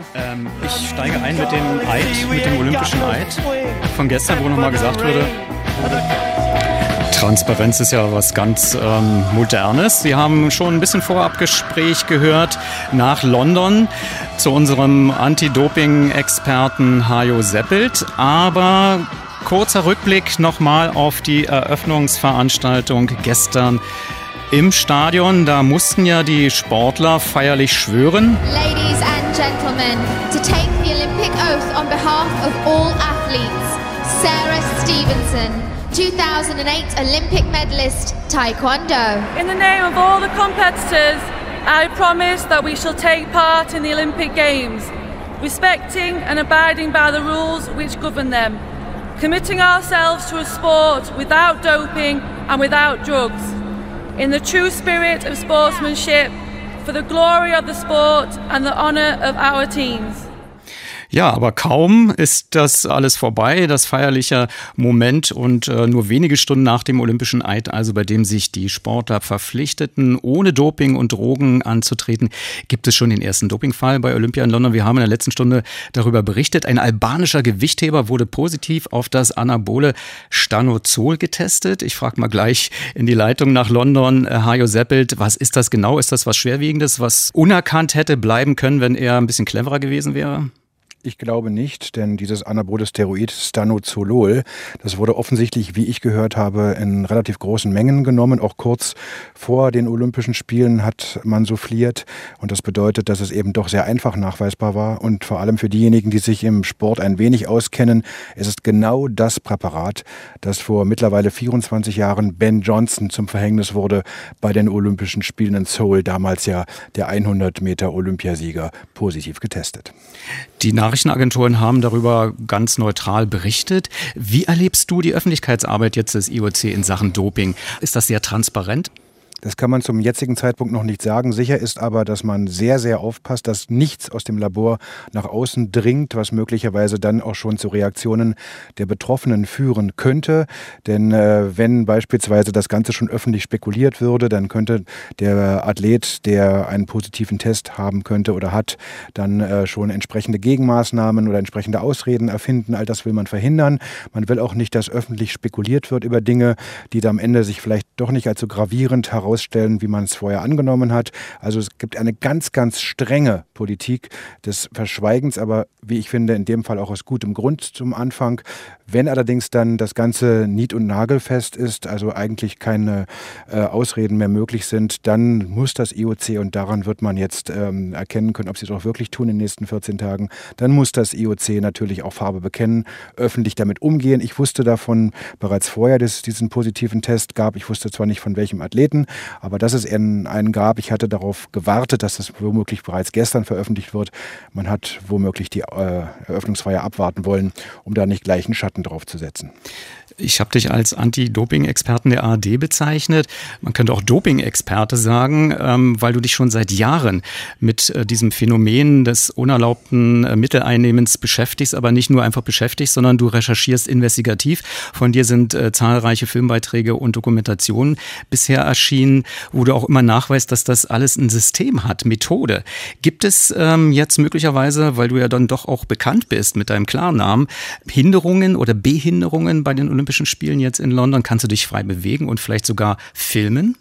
Ich steige ein mit dem Eid, mit dem Olympischen Eid von gestern, wo nochmal gesagt wurde, Transparenz ist ja was ganz Modernes. Sie haben schon ein bisschen Vorabgespräch gehört nach London zu unserem Anti-Doping-Experten Hajo Seppelt. Aber kurzer Rückblick nochmal auf die Eröffnungsveranstaltung gestern im Stadion. Da mussten ja die Sportler feierlich schwören. Ladies and gentlemen, to take the Olympic oath on behalf of all athletes, Sarah Stevenson, 2008 Olympic medalist, Taekwondo. In the name of all the competitors, I promise that we shall take part in the Olympic Games, respecting and abiding by the rules which govern them, committing ourselves to a sport without doping and without drugs, in the true spirit of sportsmanship, for the glory of the sport and the honor of our teams. Ja, aber kaum ist das alles vorbei, das feierliche Moment, und nur wenige Stunden nach dem Olympischen Eid, also bei dem sich die Sportler verpflichteten, ohne Doping und Drogen anzutreten, gibt es schon den ersten Dopingfall bei Olympia in London. Wir haben in der letzten Stunde darüber berichtet. Ein albanischer Gewichtheber wurde positiv auf das anabole Stanozol getestet. Ich frage mal gleich in die Leitung nach London, Hajo Seppelt, was ist das genau? Ist das was Schwerwiegendes, was unerkannt hätte bleiben können, wenn er ein bisschen cleverer gewesen wäre? Ich glaube nicht, denn dieses anabole Steroid Stanozolol, das wurde offensichtlich, wie ich gehört habe, in relativ großen Mengen genommen. Auch kurz vor den Olympischen Spielen hat man souffliert. Und das bedeutet, dass es eben doch sehr einfach nachweisbar war. Und vor allem für diejenigen, die sich im Sport ein wenig auskennen, es ist genau das Präparat, das vor mittlerweile 24 Jahren Ben Johnson zum Verhängnis wurde bei den Olympischen Spielen in Seoul. Damals ja der 100 Meter Olympiasieger, positiv getestet. Die Nachrichtenagenturen haben darüber ganz neutral berichtet. Wie erlebst du die Öffentlichkeitsarbeit jetzt des IOC in Sachen Doping? Ist das sehr transparent? Das kann man zum jetzigen Zeitpunkt noch nicht sagen. Sicher ist aber, dass man sehr, sehr aufpasst, dass nichts aus dem Labor nach außen dringt, was möglicherweise dann auch schon zu Reaktionen der Betroffenen führen könnte. Denn wenn beispielsweise das Ganze schon öffentlich spekuliert würde, dann könnte der Athlet, der einen positiven Test haben könnte oder hat, dann schon entsprechende Gegenmaßnahmen oder entsprechende Ausreden erfinden. All das will man verhindern. Man will auch nicht, dass öffentlich spekuliert wird über Dinge, die da am Ende sich vielleicht doch nicht als so gravierend herausstellen, wie man es vorher angenommen hat. Also es gibt eine ganz, ganz strenge Politik des Verschweigens, aber wie ich finde, in dem Fall auch aus gutem Grund zum Anfang. Wenn allerdings dann das Ganze nied- und nagelfest ist, also eigentlich keine Ausreden mehr möglich sind, dann muss das IOC, und daran wird man jetzt erkennen können, ob sie es auch wirklich tun in den nächsten 14 Tagen, dann muss das IOC natürlich auch Farbe bekennen, öffentlich damit umgehen. Ich wusste davon bereits vorher, dass es diesen positiven Test gab. Ich wusste zwar nicht von welchem Athleten, aber dass es einen gab. Ich hatte darauf gewartet, dass das womöglich bereits gestern veröffentlicht wird. Man hat womöglich die Eröffnungsfeier abwarten wollen, um da nicht gleich einen Schatten drauf zu setzen. Ich habe dich als Anti-Doping-Experten der ARD bezeichnet. Man könnte auch Doping-Experte sagen, weil du dich schon seit Jahren mit diesem Phänomen des unerlaubten Mitteleinnehmens beschäftigst, aber nicht nur einfach beschäftigst, sondern du recherchierst investigativ. Von dir sind zahlreiche Filmbeiträge und Dokumentationen bisher erschienen, wo du auch immer nachweist, dass das alles ein System hat, Methode. Gibt es jetzt möglicherweise, weil du ja dann doch auch bekannt bist mit deinem Klarnamen, Hinderungen oder Behinderungen bei den Olympischen Spielen jetzt in London? Kannst du dich frei bewegen und vielleicht sogar filmen?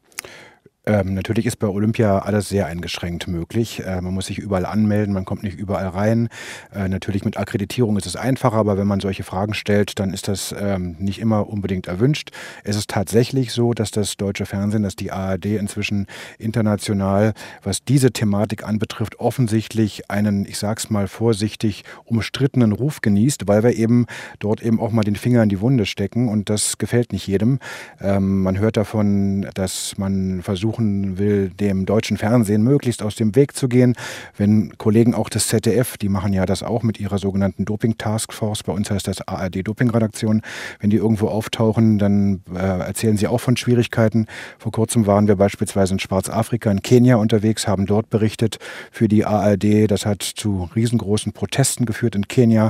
Natürlich ist bei Olympia alles sehr eingeschränkt möglich. Man muss sich überall anmelden, man kommt nicht überall rein. Natürlich mit Akkreditierung ist es einfacher, aber wenn man solche Fragen stellt, dann ist das nicht immer unbedingt erwünscht. Es ist tatsächlich so, dass das deutsche Fernsehen, dass die ARD inzwischen international, was diese Thematik anbetrifft, offensichtlich einen, ich sag's mal vorsichtig, umstrittenen Ruf genießt, weil wir eben dort eben auch mal den Finger in die Wunde stecken, und das gefällt nicht jedem. Man hört davon, dass man versuchen will, dem deutschen Fernsehen möglichst aus dem Weg zu gehen. Wenn Kollegen auch des ZDF, die machen ja das auch mit ihrer sogenannten Doping-Taskforce, bei uns heißt das ARD-Doping-Redaktion, wenn die irgendwo auftauchen, dann erzählen sie auch von Schwierigkeiten. Vor kurzem waren wir beispielsweise in Schwarzafrika, in Kenia unterwegs, haben dort berichtet für die ARD. Das hat zu riesengroßen Protesten geführt in Kenia,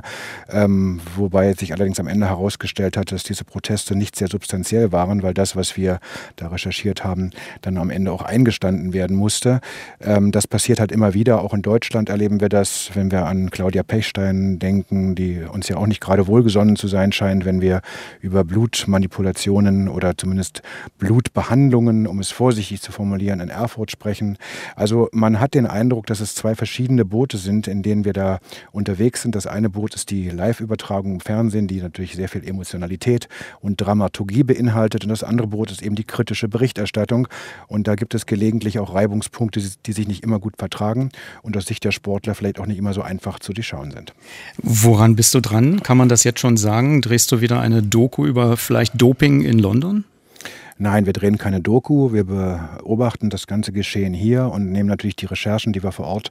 wobei sich allerdings am Ende herausgestellt hat, dass diese Proteste nicht sehr substanziell waren, weil das, was wir da recherchiert haben, dann am Ende auch eingestanden werden musste. Das passiert halt immer wieder. Auch in Deutschland erleben wir das, wenn wir an Claudia Pechstein denken, die uns ja auch nicht gerade wohlgesonnen zu sein scheint, wenn wir über Blutmanipulationen oder zumindest Blutbehandlungen, um es vorsichtig zu formulieren, in Erfurt sprechen. Also man hat den Eindruck, dass es zwei verschiedene Boote sind, in denen wir da unterwegs sind. Das eine Boot ist die Live-Übertragung im Fernsehen, die natürlich sehr viel Emotionalität und Dramaturgie beinhaltet. Und das andere Boot ist eben die kritische Berichterstattung. Und da gibt es gelegentlich auch Reibungspunkte, die sich nicht immer gut vertragen und aus Sicht der Sportler vielleicht auch nicht immer so einfach zu durchschauen sind. Woran bist du dran? Kann man das jetzt schon sagen? Drehst du wieder eine Doku über vielleicht Doping in London? Nein, wir drehen keine Doku, wir beobachten das ganze Geschehen hier und nehmen natürlich die Recherchen, die wir vor Ort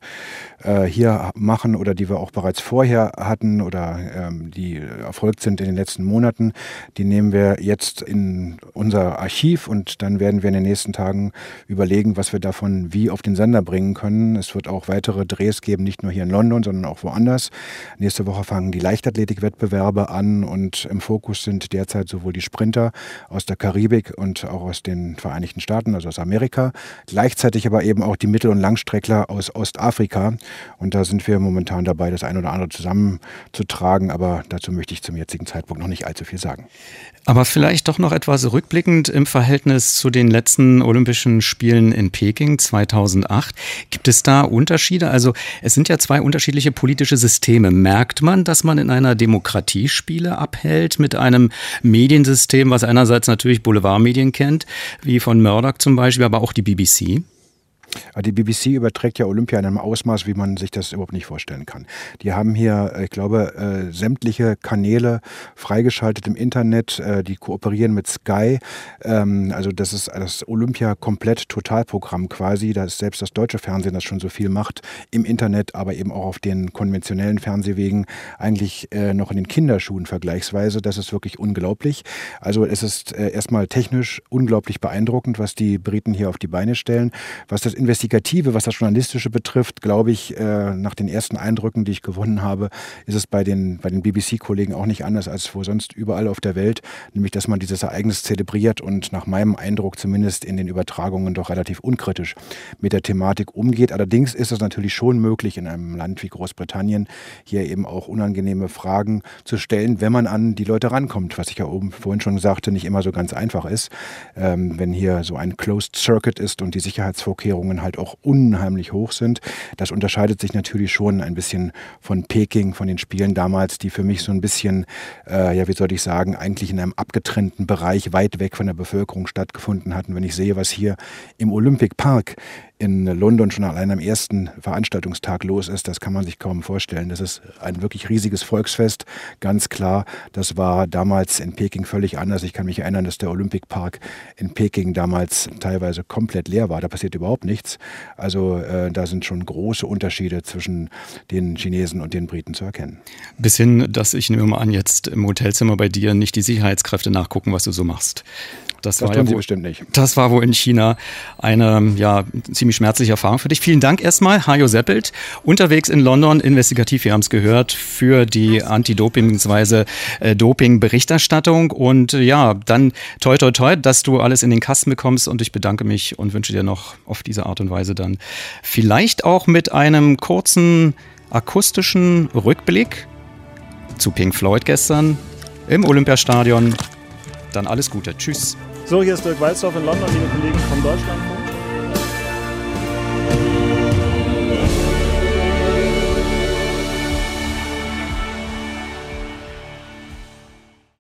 hier machen oder die wir auch bereits vorher hatten oder die erfolgt sind in den letzten Monaten, die nehmen wir jetzt in unser Archiv und dann werden wir in den nächsten Tagen überlegen, was wir davon wie auf den Sender bringen können. Es wird auch weitere Drehs geben, nicht nur hier in London, sondern auch woanders. Nächste Woche fangen die Leichtathletikwettbewerbe an und im Fokus sind derzeit sowohl die Sprinter aus der Karibik und auch aus den Vereinigten Staaten, also aus Amerika, gleichzeitig aber eben auch die Mittel- und Langstreckler aus Ostafrika. Und da sind wir momentan dabei, das ein oder andere zusammenzutragen, aber dazu möchte ich zum jetzigen Zeitpunkt noch nicht allzu viel sagen. Aber vielleicht doch noch etwas rückblickend im Verhältnis zu den letzten Olympischen Spielen in Peking 2008. Gibt es da Unterschiede? Also es sind ja zwei unterschiedliche politische Systeme. Merkt man, dass man in einer Demokratie Spiele abhält mit einem Mediensystem, was einerseits natürlich Boulevardmedien kennt, wie von Murdoch zum Beispiel, aber auch die BBC? Die BBC überträgt ja Olympia in einem Ausmaß, wie man sich das überhaupt nicht vorstellen kann. Die haben hier, ich glaube, sämtliche Kanäle freigeschaltet im Internet, die kooperieren mit Sky. Also das ist das Olympia-Komplett-Totalprogramm quasi. Da ist selbst das deutsche Fernsehen, das schon so viel macht, im Internet, aber eben auch auf den konventionellen Fernsehwegen, eigentlich noch in den Kinderschuhen vergleichsweise. Das ist wirklich unglaublich. Also es ist erstmal technisch unglaublich beeindruckend, was die Briten hier auf die Beine stellen. Was das Investigative, was das Journalistische betrifft, glaube ich, nach den ersten Eindrücken, die ich gewonnen habe, ist es bei den BBC-Kollegen auch nicht anders als wo sonst überall auf der Welt, nämlich dass man dieses Ereignis zelebriert und nach meinem Eindruck zumindest in den Übertragungen doch relativ unkritisch mit der Thematik umgeht. Allerdings ist es natürlich schon möglich, in einem Land wie Großbritannien hier eben auch unangenehme Fragen zu stellen, wenn man an die Leute rankommt, was ich ja oben vorhin schon sagte, nicht immer so ganz einfach ist, wenn hier so ein Closed Circuit ist und die Sicherheitsvorkehrungen halt auch unheimlich hoch sind. Das unterscheidet sich natürlich schon ein bisschen von Peking, von den Spielen damals, die für mich so ein bisschen, wie soll ich sagen, eigentlich in einem abgetrennten Bereich weit weg von der Bevölkerung stattgefunden hatten. Wenn ich sehe, was hier im Olympic Park in London schon allein am ersten Veranstaltungstag los ist, das kann man sich kaum vorstellen. Das ist ein wirklich riesiges Volksfest, ganz klar. Das war damals in Peking völlig anders. Ich kann mich erinnern, dass der Olympic Park in Peking damals teilweise komplett leer war. Da passiert überhaupt nichts. Also da sind schon große Unterschiede zwischen den Chinesen und den Briten zu erkennen. Bis hin, dass ich nehme mal an, jetzt im Hotelzimmer bei dir nicht die Sicherheitskräfte nachgucken, was du so machst. Das war tun sie bestimmt nicht. Das war wohl in China eine ziemlich schmerzliche Erfahrung für dich. Vielen Dank erstmal, Hajo Seppelt, unterwegs in London, investigativ, wir haben es gehört, für die Anti-Doping bzw. Doping-Berichterstattung. Und dann toi toi toi, dass du alles in den Kasten bekommst, und ich bedanke mich und wünsche dir noch auf diese Art und Weise dann vielleicht auch mit einem kurzen akustischen Rückblick zu Pink Floyd gestern im Olympiastadion. Dann alles Gute. Tschüss. So, hier ist Dirk Walzdorf in London, liebe Kollegen vom Deutschlandfunk.